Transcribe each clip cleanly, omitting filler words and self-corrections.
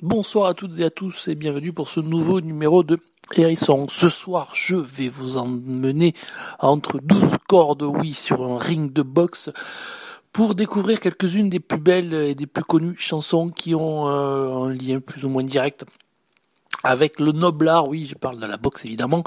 Bonsoir à toutes et à tous et bienvenue pour ce nouveau numéro de Hérisson. Ce soir, je vais vous emmener entre 12 cordes, oui, sur un ring de boxe pour découvrir quelques-unes des plus belles et des plus connues chansons qui ont un lien plus ou moins direct avec le noble art. Oui, je parle de la boxe évidemment,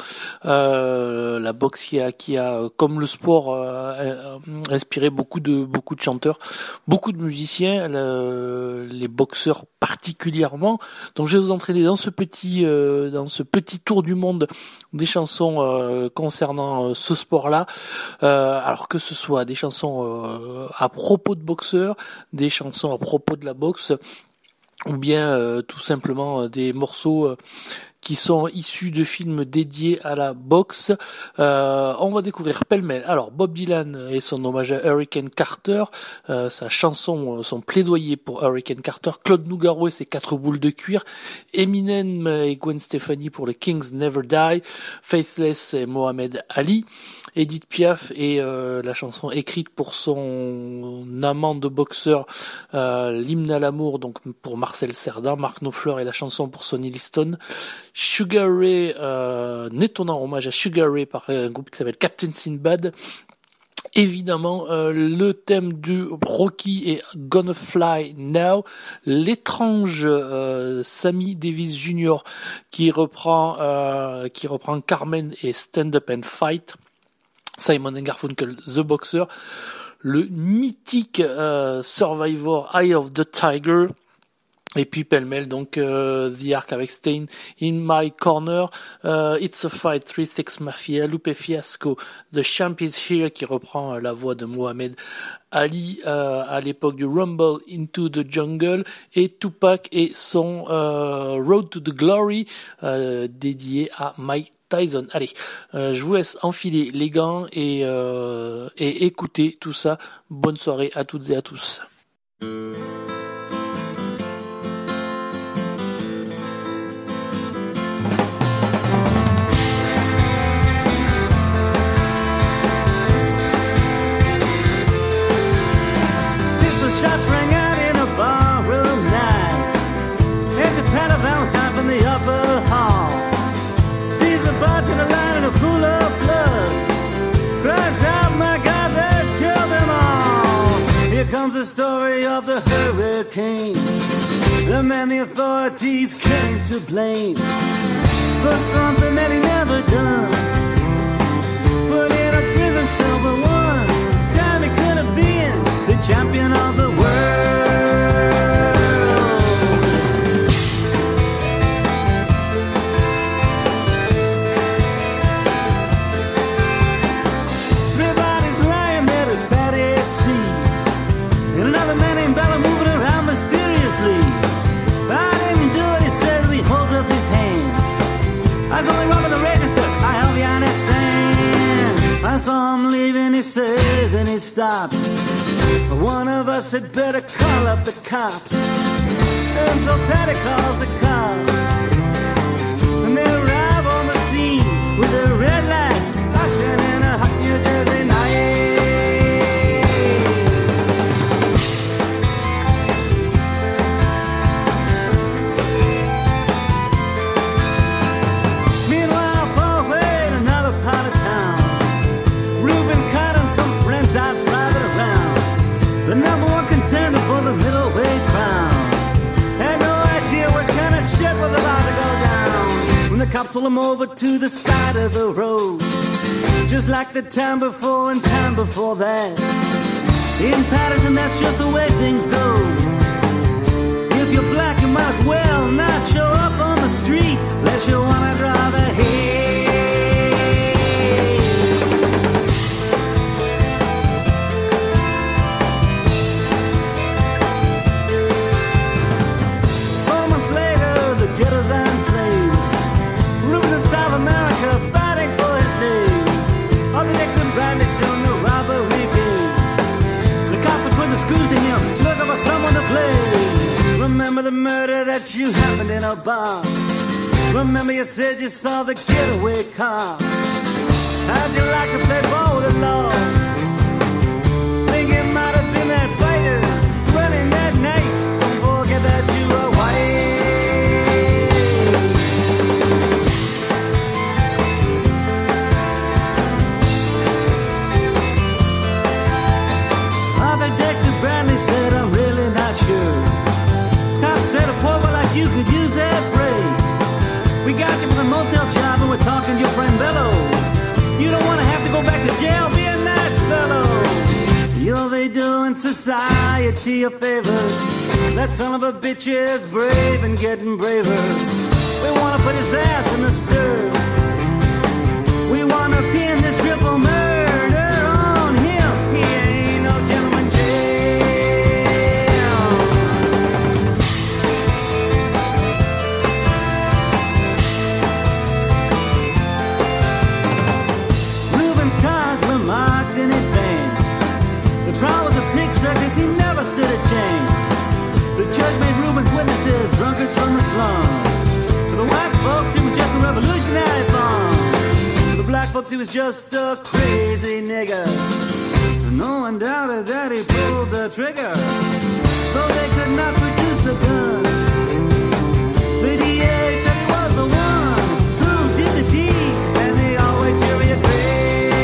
la boxe qui a comme le sport inspiré beaucoup de chanteurs, beaucoup de musiciens, les boxeurs particulièrement. Donc je vais vous entraîner dans ce petit tour du monde des chansons concernant ce sport-là. Alors que ce soit des chansons à propos de boxeurs, des chansons à propos de la boxe, ou bien tout simplement des morceaux qui sont issus de films dédiés à la boxe. On va découvrir pêle-mêle. Alors Bob Dylan et son hommage à Hurricane Carter, sa chanson, son plaidoyer pour Hurricane Carter, Claude Nougaro et ses 4 boules de cuir, Eminem et Gwen Stefani pour les Kings Never Die, Faithless et Mohamed Ali, Edith Piaf et la chanson écrite pour son amant de boxeur, l'hymne à l'amour, donc pour Marcel Cerdan, Mark Knopfler et la chanson pour Sonny Liston, Sugar Ray, un étonnant hommage à Sugar Ray par un groupe qui s'appelle Captain Sinbad. Évidemment, le thème du Rocky est Gonna Fly Now, l'étrange Sammy Davis Jr. qui reprend Carmen et Stand Up and Fight, Simon & Garfunkel, The Boxer, le mythique Survivor Eye of the Tiger, et puis pêle-mêle donc The Ark avec Stain in My Corner, It's a Fight, 3-6 Mafia, Lupe Fiasco, The Champ is Here qui reprend la voix de Mohamed Ali à l'époque du Rumble into the Jungle, et Tupac et son Road to the Glory dédié à Mike Tyson. Allez, je vous laisse enfiler les gants et écouter tout ça. Bonne soirée à toutes et à tous. Shots rang out in a barroom night. There's a pat of Valentine from the upper hall. Sees the bartender lying in a pool of blood. Cries out, my God, they killed them all. Here comes the story of the hurricane. The man the authorities came to blame for something that he never done. Put in a prison cell for one time he could have been the champion of the world. Everybody's lying there, there's Patty C. And another man named Bella moving around mysteriously. I didn't do it, he says, and he holds up his hands. I was only wrong with the register, I hope you understand. I saw him leaving, he says, and he stops. One of us had better call up the cops. And so Patty calls the cops. And they arrive on the scene with their red lights flashing in a hot New Jersey night. Meanwhile, far away in another part of town, Reuben Cott and some friends out driving around. The number one contender for the middleweight crown had no idea what kind of shit was about to go down. When the cops pull him over to the side of the road, just like the time before and time before that. In Patterson, that's just the way things go. If you're black, you might as well not show up on the street unless you wanna drive ahead. Ghettos and flames. Rubens in South America fighting for his name. On the Nixon brandished on the robbery game. The cops are putting the screws to him, looking for someone to blame. Remember the murder that you happened in a bar. Remember you said you saw the getaway car. How'd you like to play ball with the law? Think it might have been that fighter running that night. Don't forget that you were white. you could use that break. We got you for the motel job and we're talking to your friend Bello. You don't want to have to go back to jail, be a nice fellow. You'll be doing society a favor. That son of a bitch is brave and getting braver. We want to put his ass in the stir. We want to pin this triple murder on him. He ain't no gentleman jail. Reuben's cards were marked in advance. The trial was a pig circus, he never stood a chance. The judge made Reuben's witnesses drunkards from the slums. To the white folks, he was just a revolutionary bomb. To the black folks, he was just a crazy nigger. No one doubted that he pulled the trigger, so they could not produce the gun. The DA said he was the one who did the deed, and they all wait till he agreed.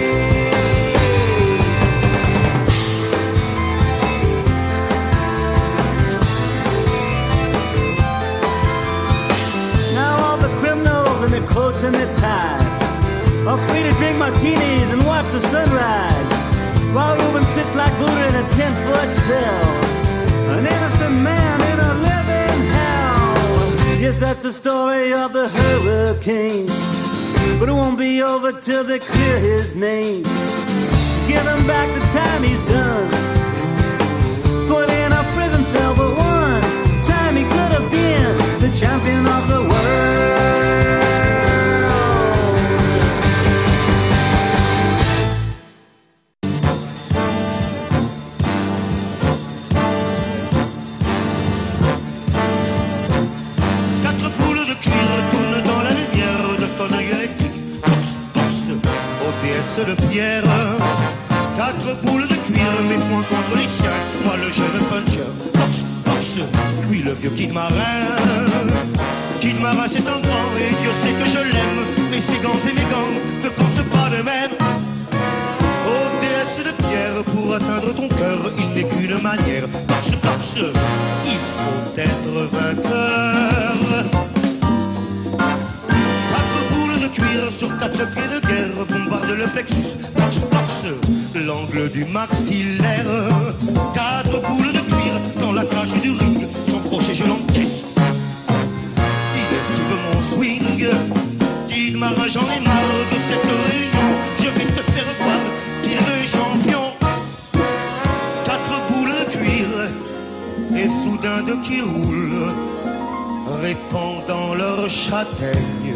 And their coats and their ties are free to drink martinis and watch the sunrise, while Reuben sits like Buddha in a 10-foot cell, an innocent man in a living hell. Yes, that's the story of the hurricane, but it won't be over till they clear his name. Give him back the time he's done, put in a prison cell for one time he could have been the champion of the world. De pierre, 4 boules de cuir, mes poings contre les siens, moi le jeune puncher, boxe, boxe, lui le vieux Kid Marin. Kid Marin c'est un grand et Dieu sait que je l'aime, mais ses gants et mes gants ne pensent pas de même. Ô déesse de pierre, pour atteindre ton cœur, il n'est qu'une manière, boxe, boxe, il faut être vainqueur. 4 boules de cuir sur 4 pieds de guerre, bombarde le plexus, force, l'angle du maxillaire. 4 boules de cuir dans la cage du ring, son crochet je l'encaisse. Il esquive mon swing, Kid Marin j'en ai marre de cette réunion, je vais te faire voir qu'il est champion. 4 boules de cuir et soudain de qui roulent, répandant leur châtaigne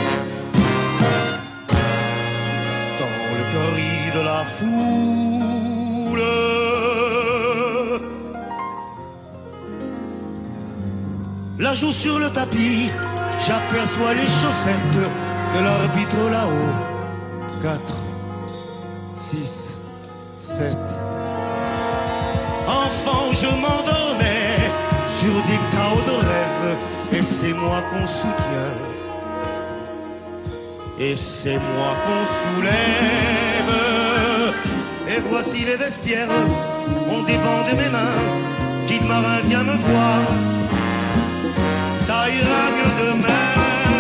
de la foule. La joue sur le tapis, j'aperçois les chaussettes de l'arbitre là-haut. 4, 6, 7. Enfant, je m'endormais sur des chaos de rêve, et c'est moi qu'on soutient. Et c'est moi qu'on soulève. Et voici les vestiaires, on débande mes mains. Kid Marin vient me voir, ça ira mieux demain.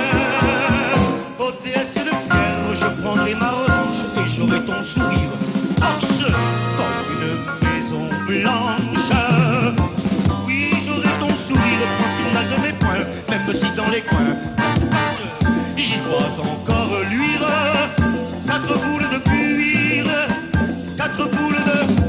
Ô déesse de pierre, je prendrai ma revanche et j'aurai ton sourire, force comme une maison blanche. Oui, j'aurai ton sourire, prends sur mal de mes poings, même si dans les coins j'y vois encore luire. 4 boules de cuir, 4 boules de cuir.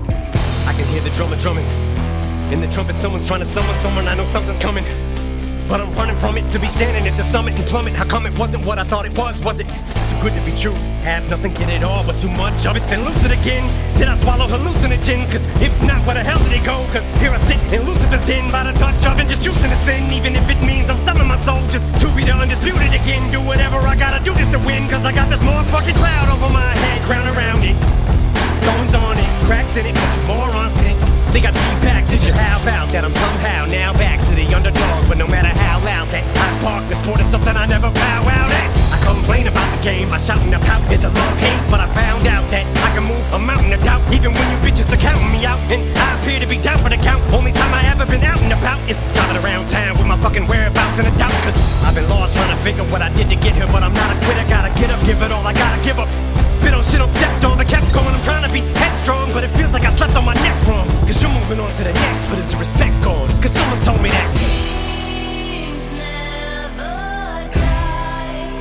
Drumming. In the trumpet, someone's trying to summon someone. I know something's coming. but I'm running from it. To be standing at the summit and plummet, how come it wasn't what I thought it was? Was it too good to be true? Have nothing, get it all, but too much of it, then lose it again. Did I swallow hallucinogens? Cause if not, where the hell did it go? Cause here I sit in Lucifer's den by the touch of it, just choosing to sin, even if it means I'm selling my soul just to be the undisputed again. Do whatever I gotta do just to win, cause I got this motherfucking cloud over my head, crown around it, thorns on it, cracks in it, but you morons didn't. Think I'd be back, did you? How about that? I'm somehow now back to the underdog, but no matter how loud that I bark, the sport is something I never bow out at. I complain about the game, I shout and I pout, it's a love-hate, but I found out that I can move a mountain of doubt, even when you bitches are counting me out, and I appear to be down for the count. Only time I ever been out and about is driving around town with my fucking whereabouts in a doubt, cause I've been lost trying to figure what I did to get here, but I'm not a quitter, gotta get up, give it all, I gotta give up. Spit on shit on stepped on, but kept going, I'm trying to be headstrong, but it feels like I slept on my neck wrong, cause you're moving on to the next, but is the respect gone? Cause someone told me that Kings never die.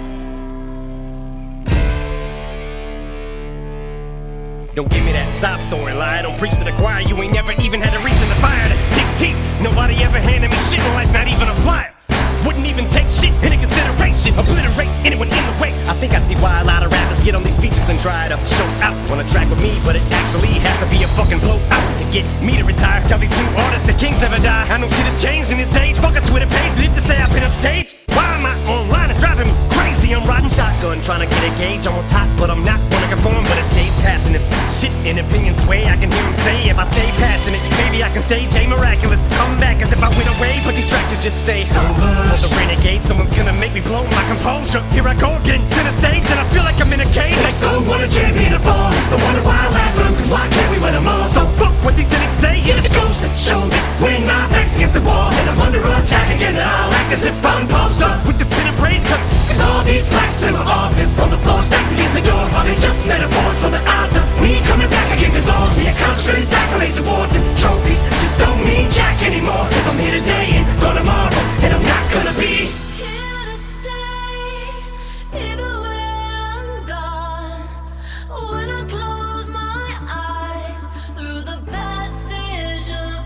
don't give me that sob story lie, don't preach to the choir, you ain't never even had a reason to fire to dig deep. Nobody ever handed me shit in life, not even a flyer. Wouldn't even take shit into consideration, obliterate anyone in the way. I think I see why a lot of rappers get on these features and try to show out on a track with me, but it actually has to be a fucking blowout to get me to retire. Tell these new artists the kings never die. I know shit has changed in this age. Fuck a Twitter page, but it's to say I've been upstage. Why am I online? It's driving me crazy. I'm riding shotgun, trying to get a gauge on what's hot, but I'm not gonna conform. But it stays passing this shit in opinion sway. I can hear him say, if I stay passionate, maybe I can stage a miraculous comeback as if I went away. But detractors just say so much. For the renegade, someone's gonna make me blow my composure. Here I go again, center stage, and I feel like I'm in a cage. Like someone a champion of force. The wonder why I laugh at them, cause why can't we win them all? So fuck what these cynics say. It just goes to show that when my back's against the wall and I'm under attack again, and I'll act as if I'm posed up with this pin and praise, cause all these plaques in my office on the floor stacked against the door, are they just metaphors for the odds of me coming back again? Cause all the accomplishments, accolades, awards, and trophies just don't mean jack anymore. If I'm here today and gone tomorrow, and I'm not gonna be Here to stay, even when I'm gone. When I close my eyes through the passage of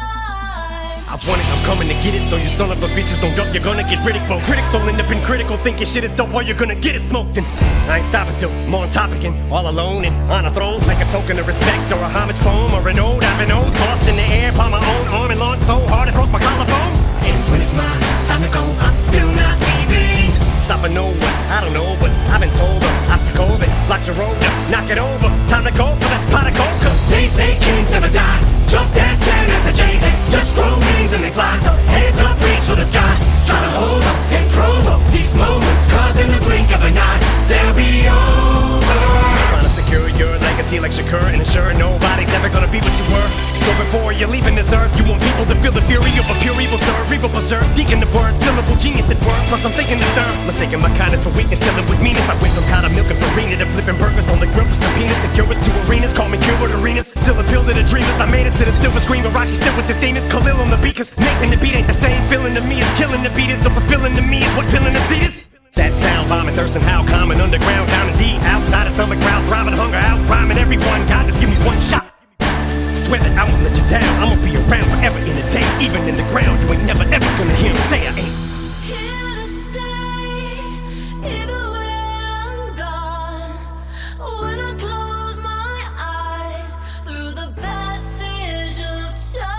time. I want it, I'm coming to get it, so you son of a bitches don't duck, you're gonna get ridicule. Critics will end up in critical, think your shit is dope, or you're gonna get it smoked. And I ain't stopping till I'm on top again, all alone and on a throne, like a token of respect or a homage poem or an ode I've been owed. Tossed in the air by my own arm and launched so hard it broke my collarbone. and when it's my time to go, I'm still not leaving. Stop and know what, I don't know, but I've been told an obstacle that blocks your road, knock it over, time to go for that pot of gold. Cause They say kings never die, just as Jan as the J. They just grow wings and they fly, so hands up, reach for the sky. Try to hold up and promo these moments, cause in the blink of an eye, they'll be over. trying to secure your legacy like Shakur and ensure nobody's ever gonna be what you were. So before you're leaving this earth, you want people to feel the fury of a pure evil, sir. Reaper berserk, deacon the word, syllable genius at work. Plus I'm thinking the third, mistaking my kindness for weakness, filling with meanness. I went from powder milk and farina to flipping burgers on the grill for some peanuts and curious to arenas. Call me cured arenas, still appeal to the dreamers. I made it to the silver screen, but Rocky still with the themes. Khalil on the beat, cause making the beat ain't the same feeling to me as killing the beat is. So fulfilling to me is what filling the seat is. That sound, bombing, thirsting, how common, underground, down and deep, outside of stomach, crowd, throbbing, hunger, out, rhyming everyone. God, just give me one shot. Swear that I won't let you down. I'ma be around forever in the day, even in the ground. You ain't never ever gonna hear me say I ain't. Here to stay, even when I'm gone. When I close my eyes through the passage of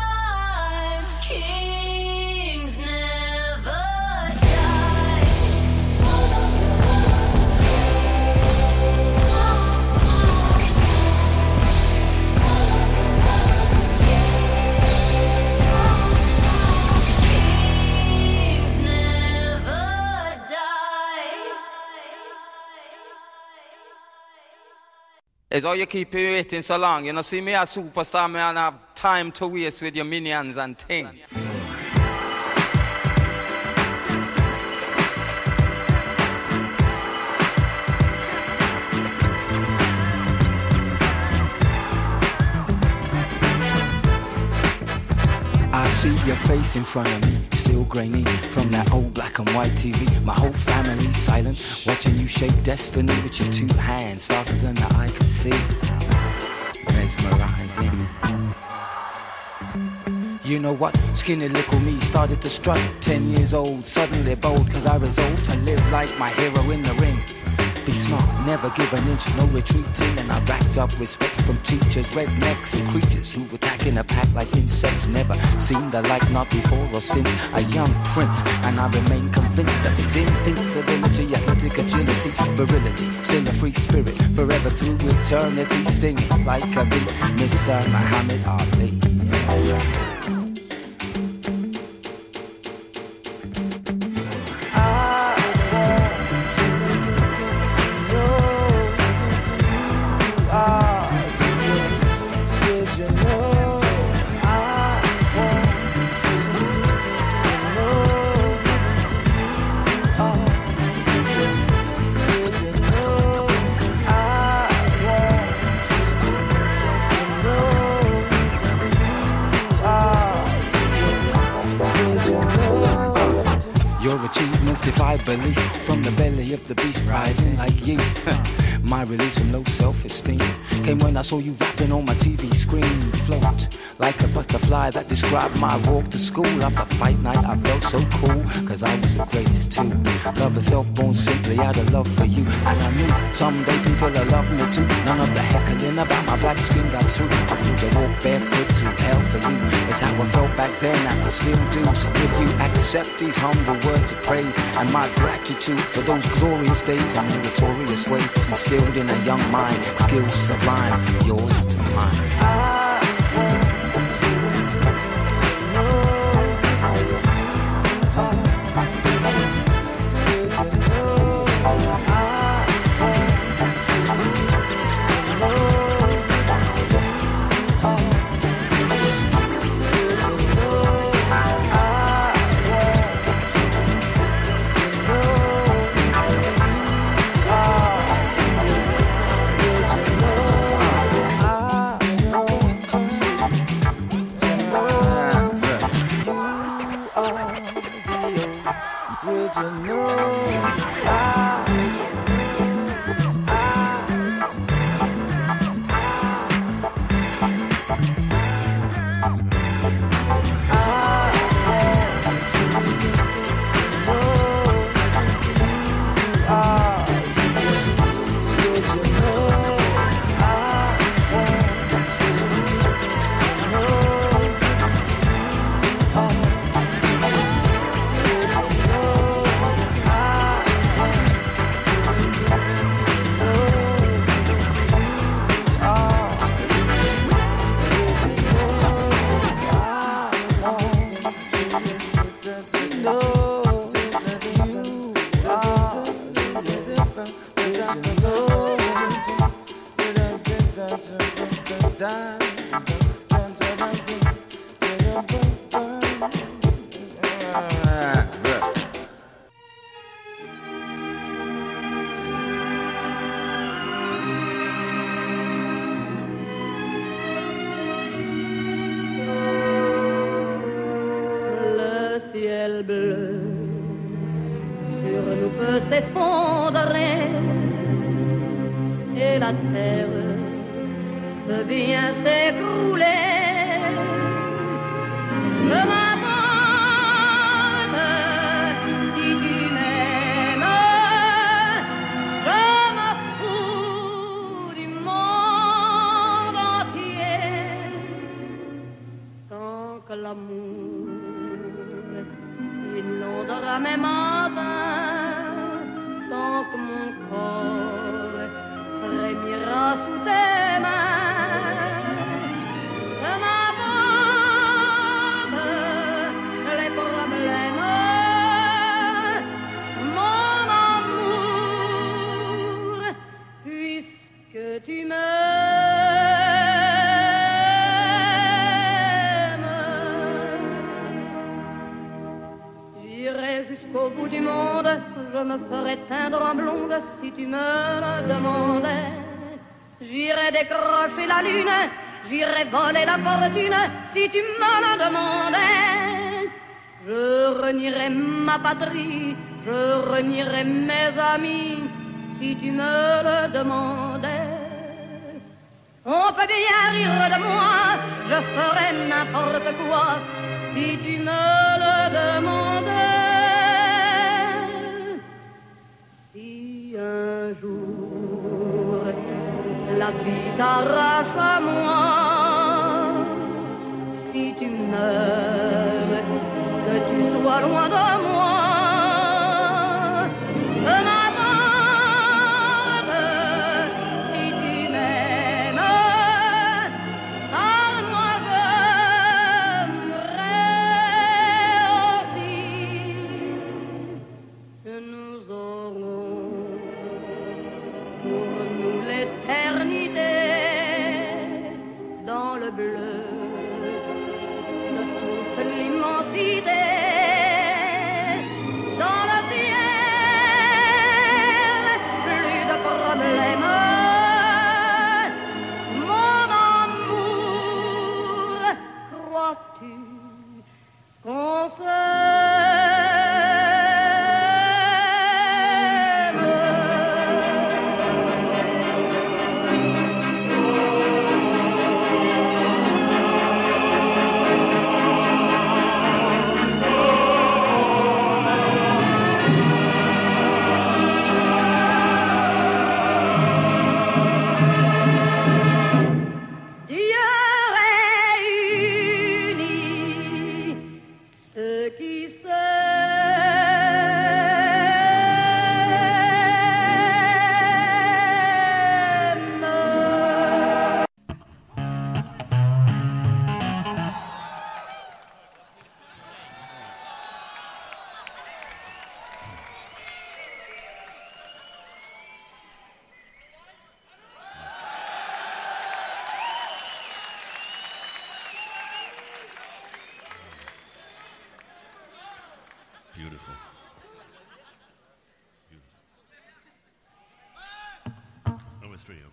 time. Kings never die. Kings never die. It's how you keep it waiting so long. You know, see me as superstar, man, I have time to waste with your minions and things. I see your face in front of me, still grainy from that old black and white TV. My whole family silent, watching you shape destiny with your two hands faster than the eye can see. Mesmerizing. You know what? Skinny little me started to strut. 10 years old, suddenly bold, cause I resolved to live like my hero in the ring. Be smart, never give an inch, no retreating. And I racked up respect from teachers, rednecks and creatures who attack in a pack like insects. Never seen the like, not before or since. A young prince, and I remain convinced of his invincibility, athletic agility, virility. Still a free spirit, forever through eternity. Stinging like a bee, Mr. Muhammad Ali. Defy belief from the belly of the beast, rising like yeast. My release from low self-esteem came when I saw you rapping on my TV screen. Float like a butterfly that described my walk to school. After fight night I felt so cool, cause I was the greatest too. Love herself born simply out of love for you. And I knew someday people will love me too. None of the heckling about my black skin got through. I knew to walk barefoot through hell for you. It's how I felt back then and I still do. So will you accept these humble words of praise and my gratitude for those glorious days and meritorious ways instilled in a young mind, skills sublime, yours to mine. s'effondrer et la terre peut bien s'écrouler. Ne m'abandonne si tu m'aimes, je me fous du monde entier tant que l'amour inondera mes matins, tant que mon corps frémira sous tes mains. Ne m'abandonne les problèmes, mon amour, puisque tu m'aimes. J'irai jusqu'au bout du monde, je me ferai teindre en blonde si tu me le demandais. J'irai décrocher la lune, j'irai voler la fortune si tu me le demandais. Je renierai ma patrie, je renierai mes amis si tu me le demandais. On peut bien rire de moi, je ferais n'importe quoi si tu me le demandais. Si un jour la vie t'arrache à moi, si tu meurs, que tu sois loin de moi, peu m'importe. Si tu m'aimes, car moi j'aimerais aussi. Nous aurons pour nous l'éternité dans le bleu de toute l'immensité, dans le ciel, plus de problèmes. Mon amour, crois-tu qu'on Beautiful. Number 3, okay.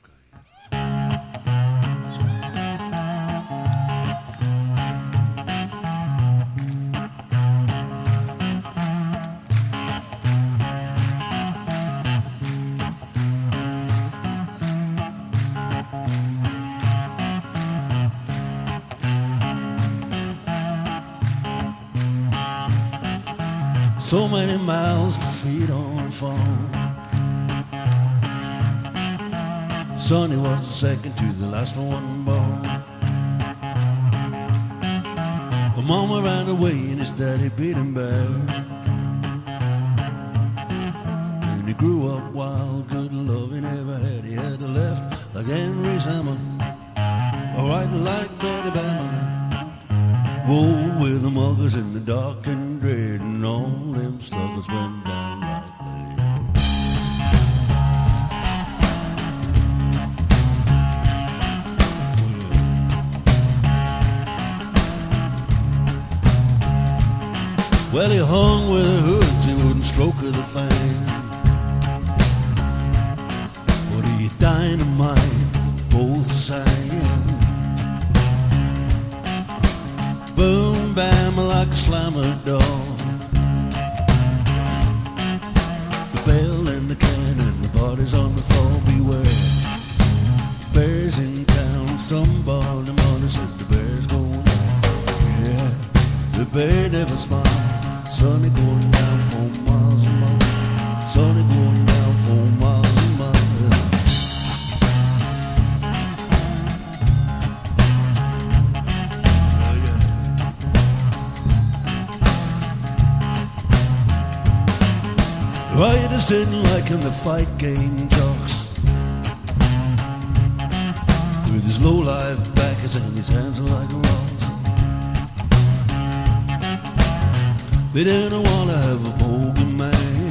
So many miles to feed on the phone. Sonny was the second to the last one born. The mama ran away and his daddy beat him back. And he grew up wild, good love he never had. He had a left like Henry Salmon, a right like Betty Bamberlin. Rolled with the muggers in the dark and dread, and all them sluggers went down like lead. Well, he hung with the hoods, he wouldn't stroke of the fang. But he dynamite both sang. Boom, bam, like a slammer dog. The bell and the cannon, the bodies on the floor, beware. Bears in town, somebody mother said the bear's going down. Yeah, the bear never smiled. Sonny going down for miles and miles. Sonny going down for miles and miles. Riders didn't like him, the fight game jocks. With his low life backers and his hands like rocks. They didn't want to have a bogan man.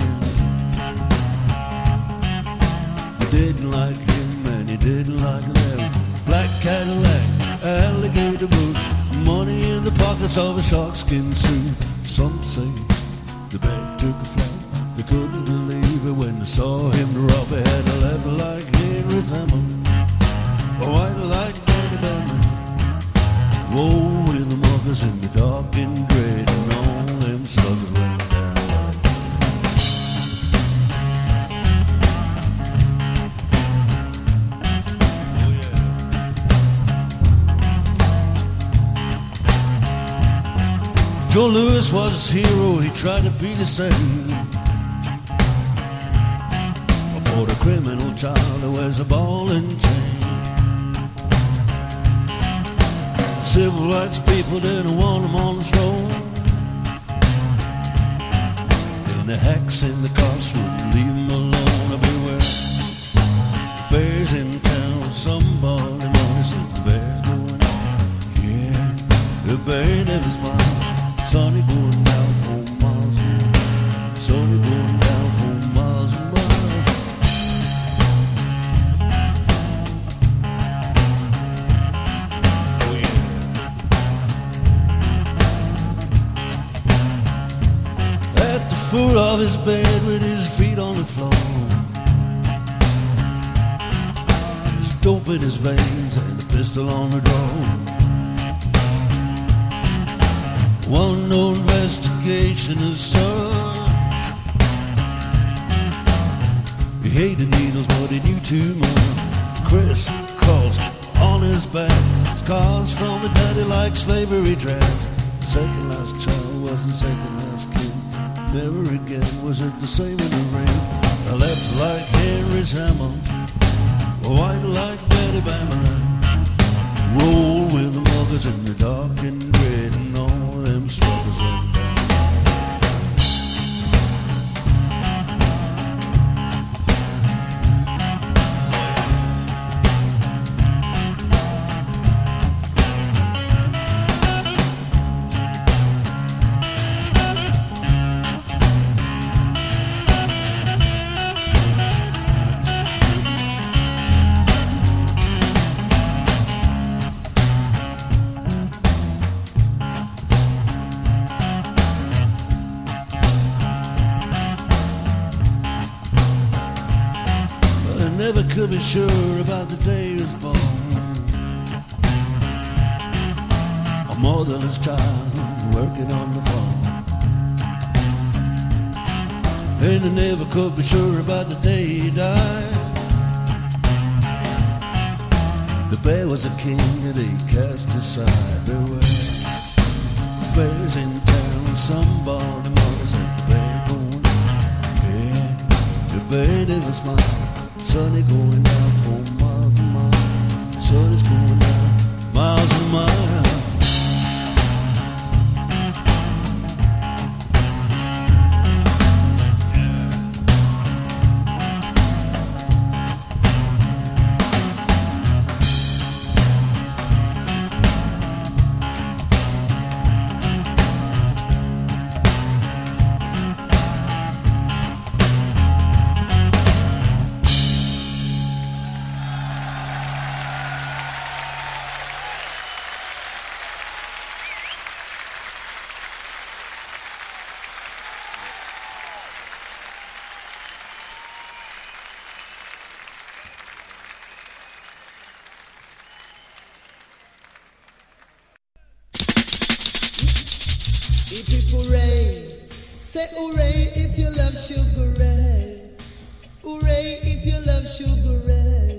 They didn't like him and he didn't like them. Black Cadillac, alligator boots, money in the pockets of a sharkskin suit. Some say the bag took a flight. They couldn't believe it when they saw him drop. He had a left like Henry Salmon, a white like Betty Bamberlin. Roll with the muggers in the dark and dread, and all them sluggers went down. Oh Joe Louis was his hero, he tried to be the same. For the criminal child who wears a ball and chain. Civil rights people didn't want him on the throne. And the hacks in the cops wouldn't leave him alone. Everywhere bears in town, somebody knows that the bear's going on. Yeah, the bear never smiles. Sunny going down for miles and miles. Sunny going down for miles and miles. Oh yeah. At the foot of his bed with his feet on the floor, his dope in his veins and a pistol on the drawer. One no investigation is served. He hated needles, but he knew too much. Chris crawls on his back, scars from a daddy like slavery drags. The second last child wasn't second last kid. Never again was it the same in the rain. The left like Henry's hammer, white like Betty Bamaran. Roll with the muggers in the dark and red, and all them sluggers went down. Never could be sure about the day he was born. A motherless child working on the farm. And I never could be sure about the day he died. The bear was a king and he cast aside. There were bears in town, somebody knows that the bear going. Yeah, the bear never smiled. Sunny going down for miles and miles. Sunny's going down miles and miles. Say hooray if you love Sugar Ray. Hooray if you love Sugar Ray.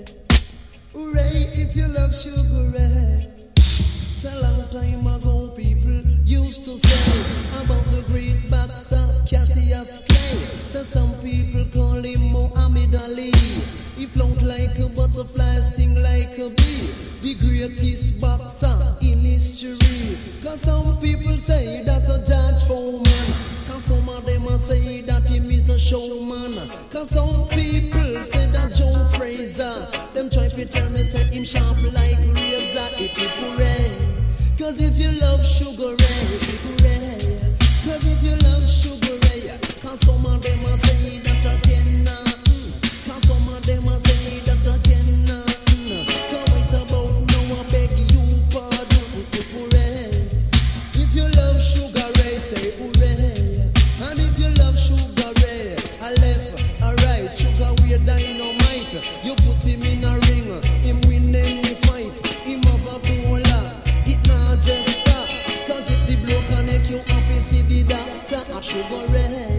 Hooray if you love Sugar Ray. It's a long time ago people used to say about the great boxer Cassius Clay. So some people call him Muhammad Ali. He float like a butterfly, sting like a bee. The greatest boxer in history. Cause some people say that a George Foreman. Cause some of them say that him is a showman. Cause some people say that Joe Fraser. Them try to tell me say him sharp like razor. If you hooray. Cause if you love Sugar Ray, hooray. Cause if you love Sugar Ray. Cause some of them say that I cannot. Cause some of them say that I cannot. Come wait about now, I beg you pardon. Hooray. If you love Sugar Ray, say hooray. And if you love Sugar Ray, I left, alright. Sugar we're dynamite. You put him in a ring, him win any fight. Him have a bowler, it not just stop. Cause if the blow connect you off, you see the doctor. A Sugar Ray.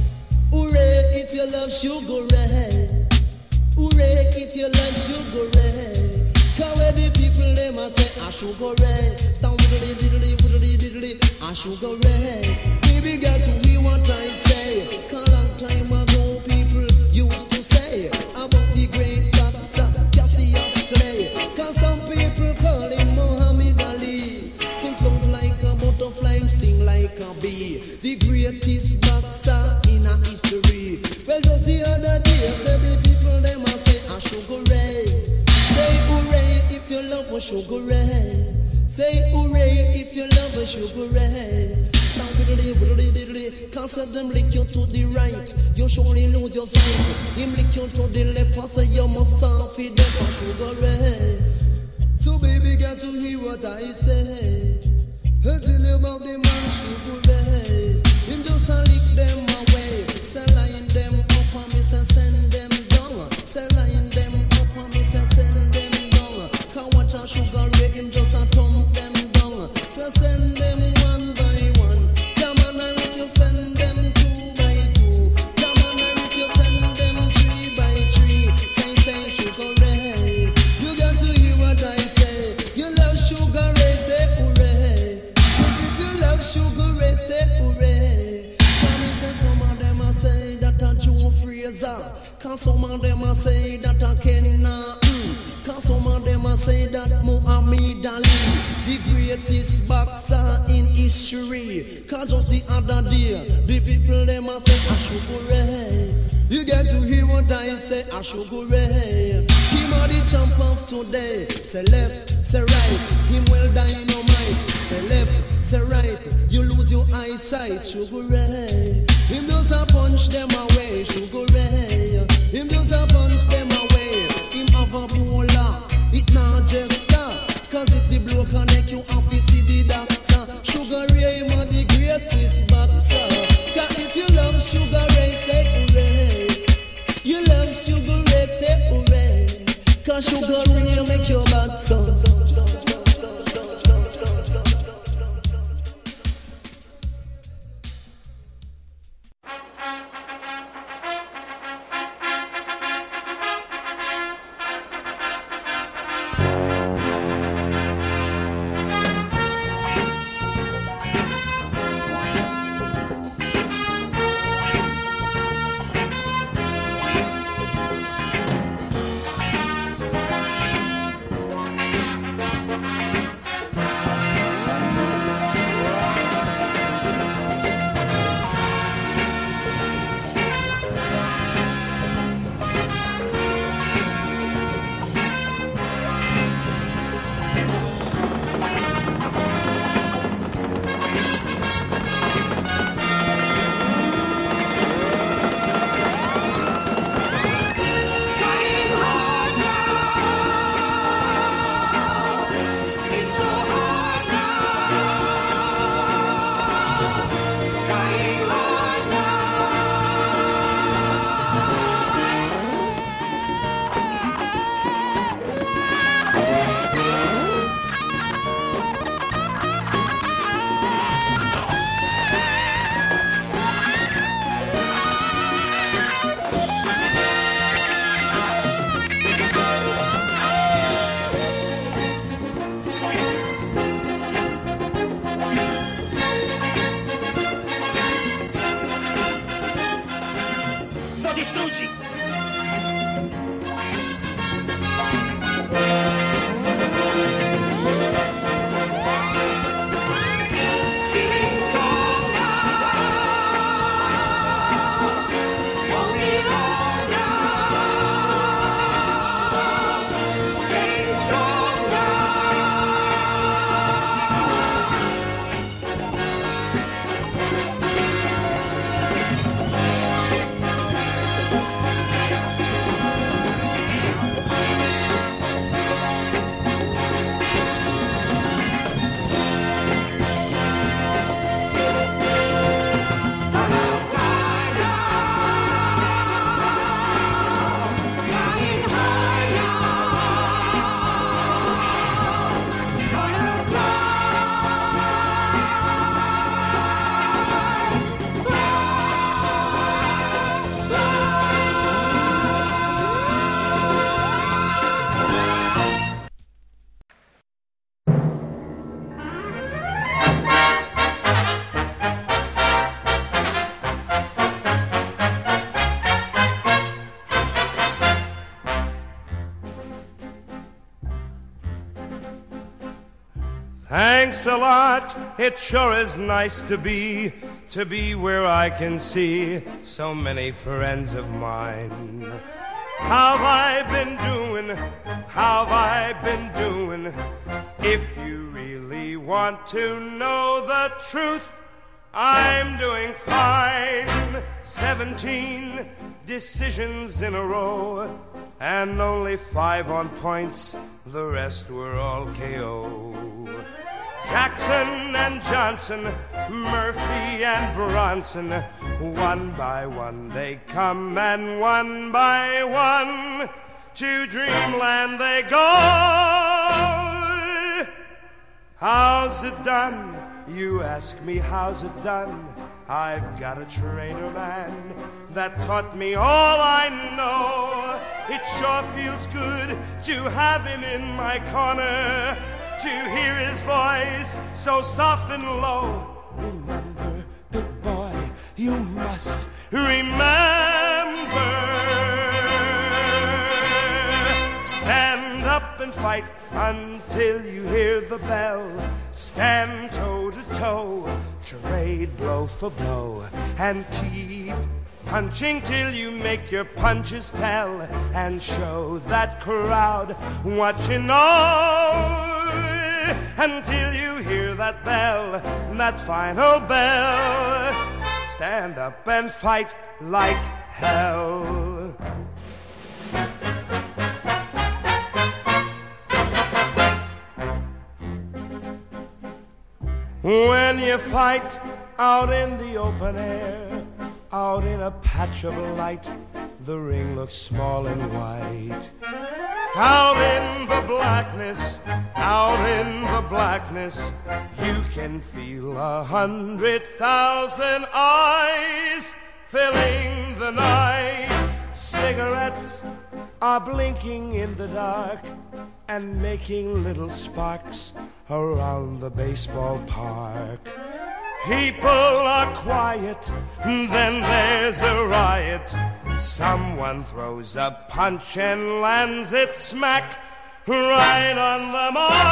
Hooray if you love Sugar Ray. Hooray if you love Sugar Ray. Cause where the people them a say a Sugar Ray. Stand widdly diddly widdly diddly. A Sugar Ray. Baby, got to hear what I say. 'Cause long time ago, people used to say about the great boxer Cassius Clay. 'Cause some people call him Muhammad Ali. Him float like a butterfly, sting like a bee. The greatest boxer in a history. Well, just the other day, said the people them a say a Sugar Ray. Say hooray if you love a Sugar Ray. Say hooray if you love a Sugar Ray. Now widdly widdly diddly, 'cause of them lick you to the right, you surely lose your sight. Him lick you to the left, I say you must off it up a Sugar Ray. So baby, got to hear what I say. I tell you about the man Sugar Ray. Him just a lick them away, say line them up and me say send them down. Say line them up and me say send them down. Can't watch a Sugar Ray, him just a thump them down. So send them one by one. Come on, if you send them 2 by 2. Come on, if you send them 3 by 3. Say Sugar Ray. You got to hear what I say. You love Sugar Ray, say hooray. 'Cause if you love Sugar Ray, say hooray. Come and say some of them a say that a Joe Fraser. 'Cause some of them a say that a Kenna. 'Cause some of them a say that Muhammad Ali, the greatest boxer in history. 'Cause just the other day, the people them a say a Sugar Ray. You get to hear what I say, a Sugar Ray. Him a the champ of today. Say left, say right, him well dynamite. Say left, say right, you lose your eyesight, Sugar Ray. Him does a punch them away, Sugar Ray. Him does a punch them away. Him have a bowler, it not just stop. 'Cause if the blow connect you have to see the doctor. Sugar Ray, him a the greatest boxer. 'Cause if you love Sugar Ray, say hooray. You love Sugar Ray, say hooray. 'Cause Sugar Ray make your boxer. Thanks a lot, it sure is nice to be where I can see so many friends of mine. How've I been doing? How've I been doing? If you really want to know the truth, I'm doing fine. 17 decisions in a row, and only 5 on points, the rest were all KO. Jackson and Johnson, Murphy and Bronson, one by one they come and one by one to dreamland they go. How's it done? You ask me how's it done? I've got a trainer man that taught me all I know. It sure feels good to have him in my corner, to hear his voice so soft and low. Remember, big boy, you must remember. Stand up and fight until you hear the bell. Stand toe to toe, trade blow for blow, and keep punching till you make your punches tell, and show that crowd what you know. Until you hear that bell, that final bell. Stand up and fight like hell. When you fight out in the open air, out in a patch of light, the ring looks small and white. Out in the blackness, out in the blackness, you can feel 100,000 eyes filling the night. Cigarettes are blinking in the dark and making little sparks around the baseball park. People are quiet, then there's a riot. Someone throws a punch and lands it smack right on the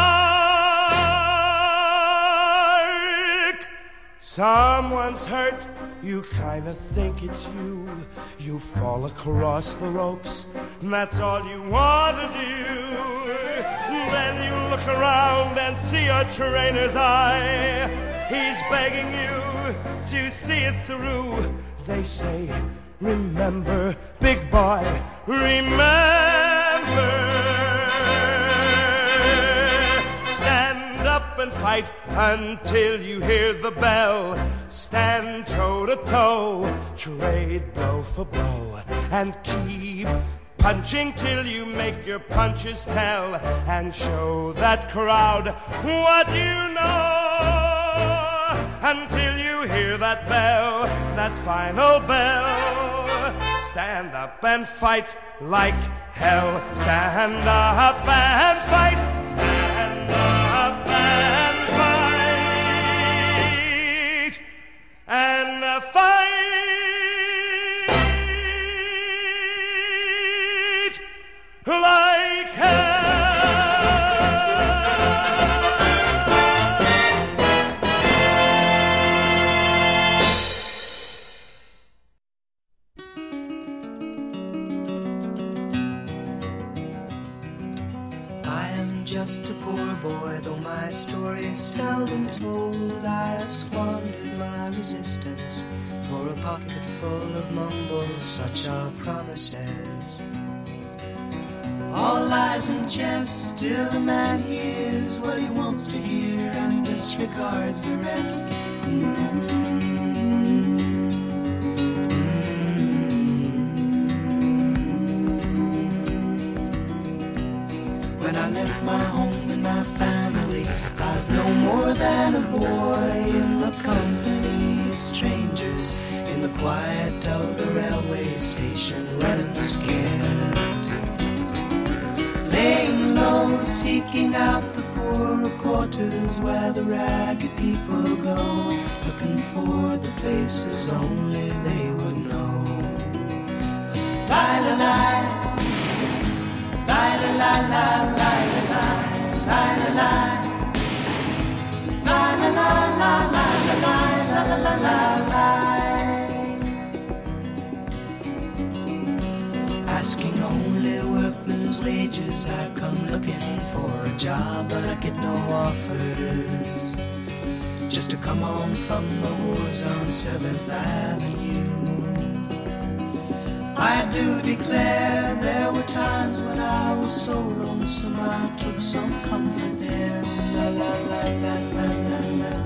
mark. Someone's hurt, you kind of think it's you. You fall across the ropes, that's all you want to do. Then you look around and see your trainer's eye. He's begging you to see it through. They say, remember, big boy, remember. Stand up and fight until you hear the bell. Stand toe to toe, trade blow for blow, and keep punching till you make your punches tell, and show that crowd what you know. Until you hear that bell, that final bell. Stand up and fight like hell. Stand up and fight. Stand up and fight. And fight like hell. Just a poor boy, though my story is seldom told. I squandered my resistance for a pocket full of mumbles, such are promises. All lies and jest, still a man hears what he wants to hear and disregards the rest. When I left my home and my family, I was no more than a boy in the company of strangers, in the quiet of the railway station, running scared. Laying low, seeking out the poorer quarters where the ragged people go, looking for the places only they would know. La-la-la. La la la la la la la la la years I come looking for a job, but I get no offers. Just to come home from the wars on 7th Avenue. I do declare there were times when I was so lonesome I took some comfort there. La la la la la la la.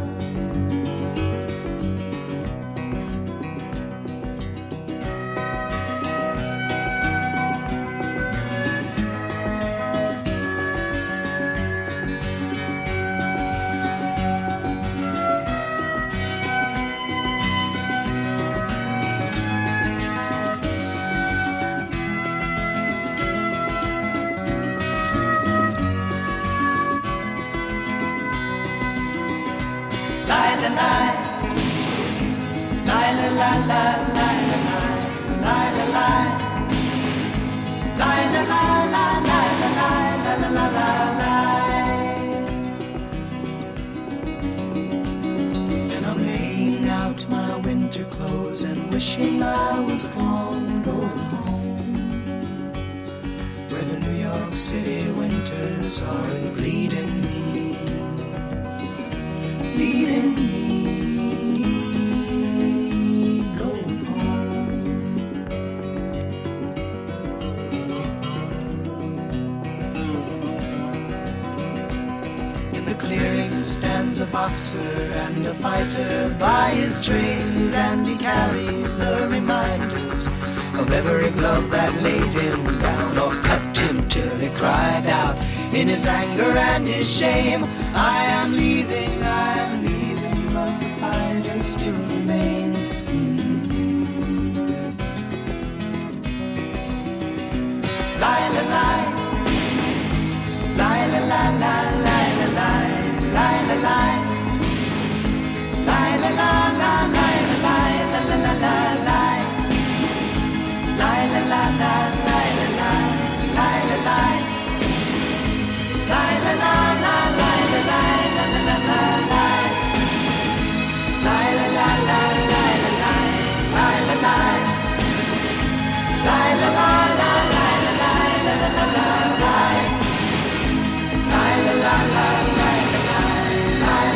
And I'm laying out my winter clothes and wishing I was gone, going home, where the New York City winters aren't bleeding me, bleeding me. Stands a boxer and a fighter by his trade, and he carries the reminders of every glove that laid him down or cut him till he cried out in his anger and his shame, I am leaving, but the fighter still remains. Lie, la, lie, lie, la, la, la, lie, la, lie. Lie, la, lie. Lie, la, la, la, lie, la, lie, la, la, la, la, lie. Lie, la, la, la, lie, la, lie, lie, la, lie. Lie, la, la, la, lie, la, lie, la, la, la, la, lie. Lie, la, la, la, lie, la, lie, lie, la, lie. Lie, la, la, la, lie, la, lie, la, la, la, la, lie. Lie, la, la, la, lie, la, lie.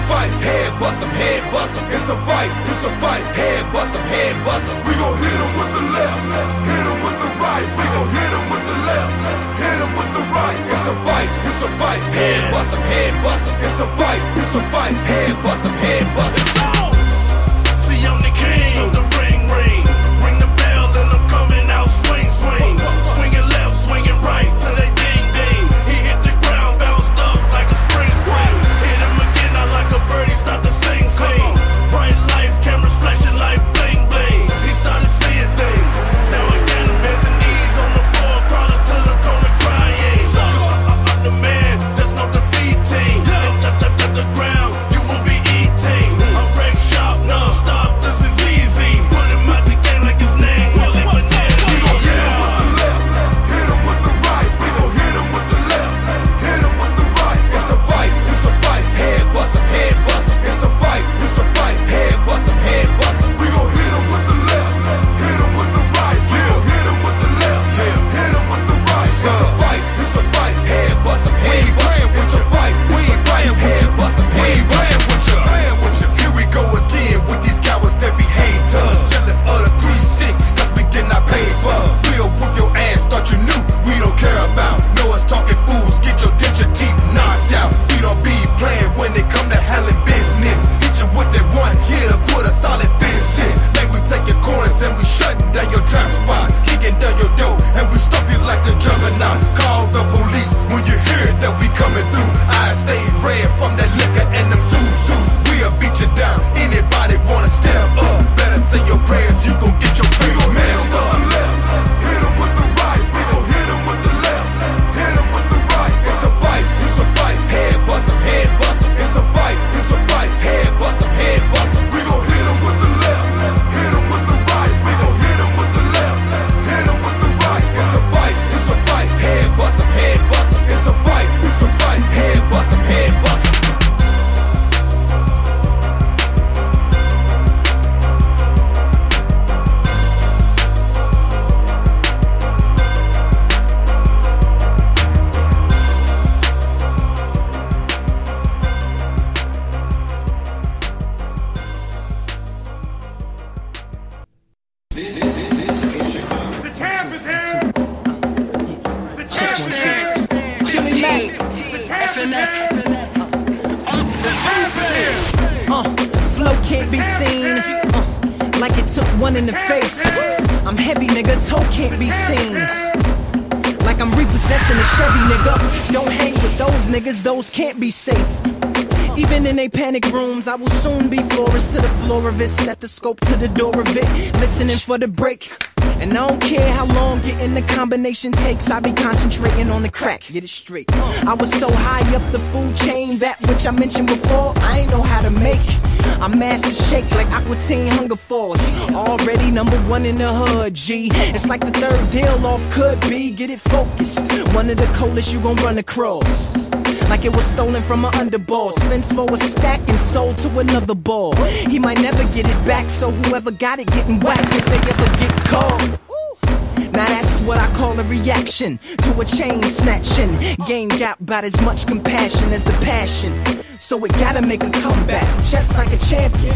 fight, head bust 'em, head bust 'em. It's a fight, head bust 'em, head bust 'em. We gon' hit 'em with the left, hit 'em with the right. We gon' hit 'em with the left, hit 'em with the right. It's a fight, head bust 'em, head bust 'em. It's a fight, head bust 'em, head bust 'em. See, I'm the king of the ring, ring. Ring the bell and I'm coming out, swing, swing. Swinging left, swinging right till they ding, ding. He hit the ground, bounced up like a spring, spring. Hit him again, I like a bird, he start to sing, sing. Bright lights, cameras flashing like bling, bling. He started seeing things. Now I got him hands and knees on the floor, crawling to the corner crying. I'm the man, there's no defeating. At the ground, you will be eating. I'm wreck shop, non-stop, this is easy. Put him out the game like his name, Willie Vanilli. We gon' hit 'em with the left, hit 'em with the right. We gon' hit 'em with the left, hit 'em with the right. It's a fight, head bust 'em, head bust 'em. It's a fight, head bust 'em, head bust 'em. We gon' hit 'em with the left, hit 'em with the right. We gon' hit 'em with the left, hit 'em with the right. It's a fight, head bust 'em, head bust 'em. It's a fight, head bust 'em, head bust 'em. Here we go again with these cowards that be haters. Jealous of the 3-6, cause we get our paper. We'll whoop your ass, thought you knew we don't care about. Know us talking fools, get your teeth knocked out. We don't be playing when it come to handling business. Hit you with that one hit, a quarter solid fences. Then we taking corners and we shutting down your trap spot. Kicking down your door and we stop you like the juggernaut. Call the police when you hear that we coming through. Eyes stay red from that liquor and them Zuzus. We'll beat you down. Anybody wanna step up? Better say your prayers, you gon' get your face messed up. Hit 'em with the right. We gon' hit 'em with the left. Hit 'em with the right. It's a fight, head bust 'em, head bust 'em. It's a fight, head bust 'em, head bust 'em. We gon' hit 'em with the left, hit 'em with the right. We gon' hit 'em with the left, hit 'em with the right. It's a fight, head bust 'em, head bust 'em. It's a fight, head bust 'em, head bust 'em. Flow can't be seen, like it took one in the face. I'm heavy, nigga, toe can't be seen, like I'm repossessing a Chevy, nigga. Don't hang with those niggas, those can't be safe. Even in they panic rooms, I will soon be florist to the floor of it, stethoscope to the door of it, listening for the break. And I don't care how long getting the combination takes, I be concentrating on the crack, get it straight. I was so high up the food chain, that which I mentioned before, I ain't know how to make. I mastered shake like Aqua Teen Hunger Force, already #1 in the hood, G. It's like the third deal off could be, get it focused. One of the coldest you gon' run across, like it was stolen from an underboss. Spins for a stack and sold to another ball. He might never get it back, so whoever got it getting whacked if they ever get caught. Now that's what I call a reaction to a chain snatching. Game got about as much compassion as the passion, so it gotta make a comeback, just like a champion.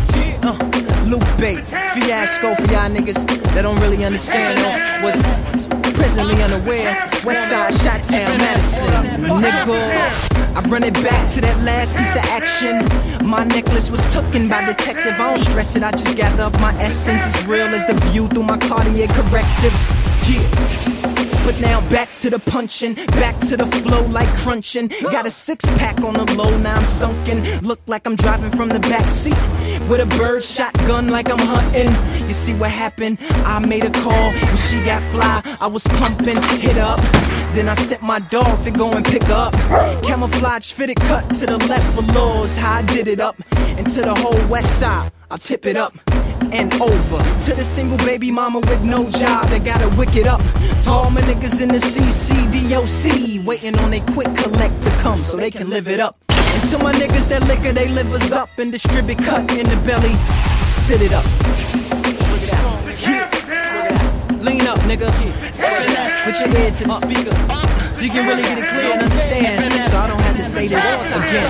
Lupe, fiasco for y'all niggas that don't really understand or was presently unaware. Westside, Chi-Town, Madison, nigga. I run it back to that last piece of action. My necklace was taken by detective. I don't stress it, I just gather up my essence. As real as the view through my cardiac correctives. Yeah. But now back to the punching, back to the flow like crunching. Got a 6-pack on the low, now I'm sunken. Look like I'm driving from the back seat with a bird shotgun like I'm hunting. You see what happened? I made a call and she got fly. I was pumping, hit up. Then I sent my dog to go and pick up. Camouflage fitted cut to the left for laws. How I did it up. And to the whole west side, I'll tip it up and over to the single baby mama with no job that gotta wick it up. To all my niggas in the CCDOC, waiting on they quick collect to come so they can live it up. And to my niggas that liquor they livers up and distribute cut in the belly, sit it up. Yeah. Lean up, nigga. Put your ear to the speaker so you can really get it clear and understand, so I don't have to say this again.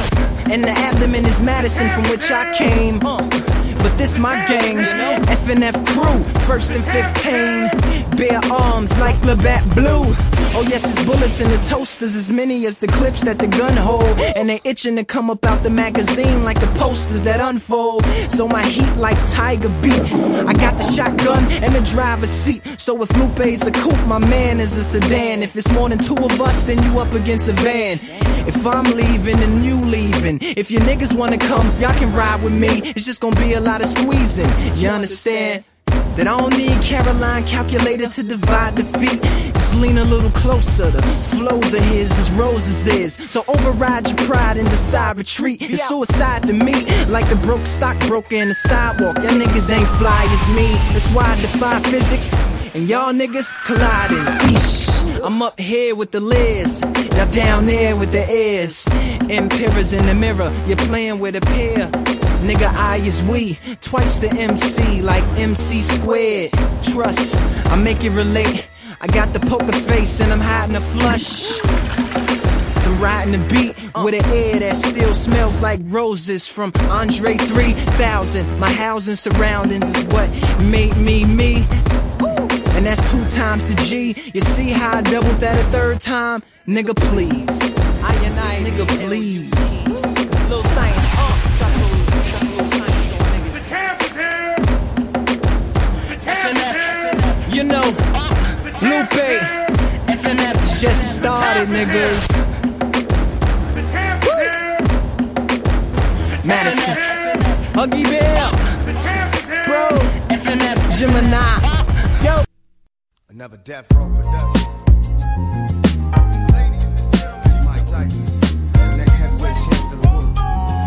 and the abdomen is Madison from which I came. But this my gang, F&F crew, 1st and 15. Bare arms like Labatt Blue. Oh yes, it's bullets in the toasters, as many as the clips that the gun hold. And they itching to come up out the magazine like the posters that unfold. So my heat like Tiger Beat. I got the shotgun and the driver's seat. So if Lupe's a coupe, my man is a sedan. If it's more than 2 of us, then you up against a van. If I'm leaving, then you leaving. If your niggas wanna come, y'all can ride with me. It's just gonna be a lot of squeezing, you understand? That I don't need Caroline calculator to divide defeat. Just lean a little closer, the flows of his as roses is. So override your pride and decide retreat. It's suicide to me, like the broke stockbroker in the sidewalk. Y'all niggas ain't fly as me, that's why I defy physics. And y'all niggas colliding, eesh. I'm up here with the Liz, y'all down there with the ears. Emperors in the mirror, you're playing with a pair. Nigga, I is we, twice the MC, like MC squared. Trust, I make it relate. I got the poker face and I'm hiding a flush. So I'm riding the beat with an air that still smells like roses from Andre 3000. My housing surroundings is what made me me. And that's 2 times the G. You see how I doubled that a 3rd time? Nigga, please. I, nigga, please. Little science. Drop a little science on niggas. The champ is here. The champ is here. You know, Lupe just started, niggas. The champ is here. Madison. Huggy Bear. The champ is here. Bro. Gemini. Yo. Another Death Row production. Ladies and gentlemen, Mike Tyson, the next heavyweight champ of the world.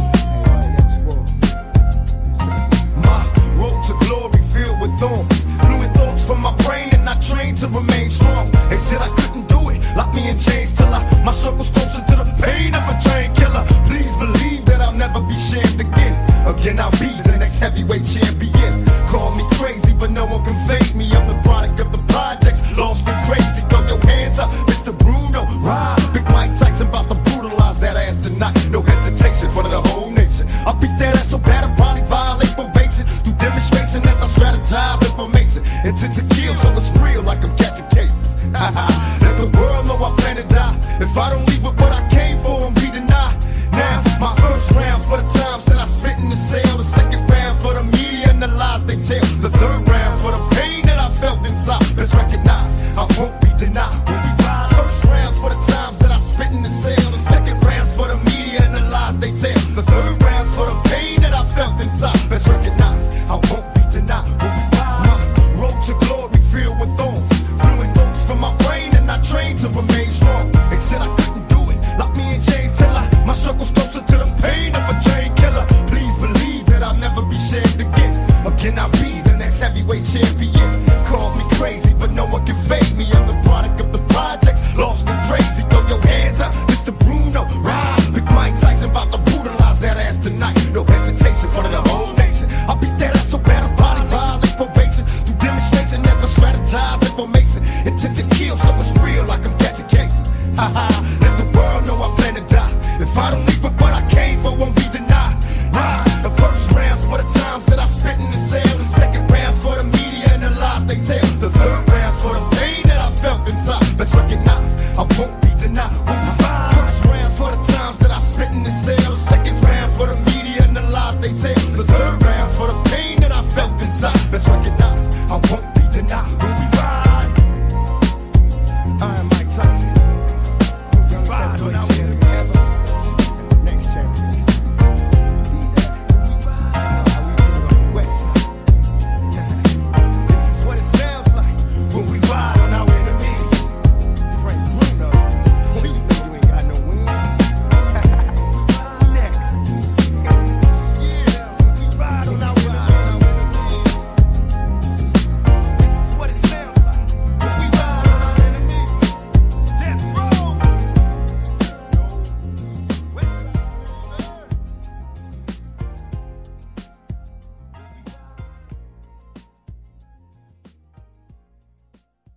My road to glory filled with thorns. Fluid thoughts from my brain and I trained to remain strong. They said I couldn't do it, locked me in chains till my struggle's closer to the pain of a train killer. Please believe that I'll never be shamed again. Again, I'll be the next heavyweight champion. Call me crazy, but no one can fake me. I'm the product of the projects, lost and crazy. Throw your hands up, Mr. Bruno. Ride, Big Mike Tyson about to brutalize that ass tonight. No hesitation for the whole nation. I'll beat that ass so bad I probably violate probation. Through demonstration as I strategize information. Intent to kill, so it's real like I'm catching cases. Let the world know I plan to die. If I don't leave with what I came for, I'm be denied. Now, my first round for the times that I spit in the cell. The second round for the media and the lies they tell. The third round for the pain that I felt inside. Let's recognize I won't be denied. When we ride, first rounds for the times that I spit in the cell. The second rounds for the media and the lies they tell. The third rounds for the pain that I felt inside. Let's recognize I won't be denied. When we ride, my road to glory filled with thorns. Fluid thoughts from my brain and I trained to remain strong. They said I couldn't do it, locked me in chains till my struggle's closer to the pain of a chain killer. Please believe that I'll never be shamed again. Again, I'll be the next heavyweight champion. Call me crazy, but no one can fade me. I'm the product of the projects, lost and crazy. Throw your hands up, Mr. Bruno. Ride, Big Mike Tyson about to brutalize that ass tonight. No hesitation for the whole nation. I'll beat that ass so bad I body violate probation. Through demonstration as I strategize information. Intent to kill, so it's real like I'm catching cases. Let the world know I plan to die. If I don't leave with what I came for,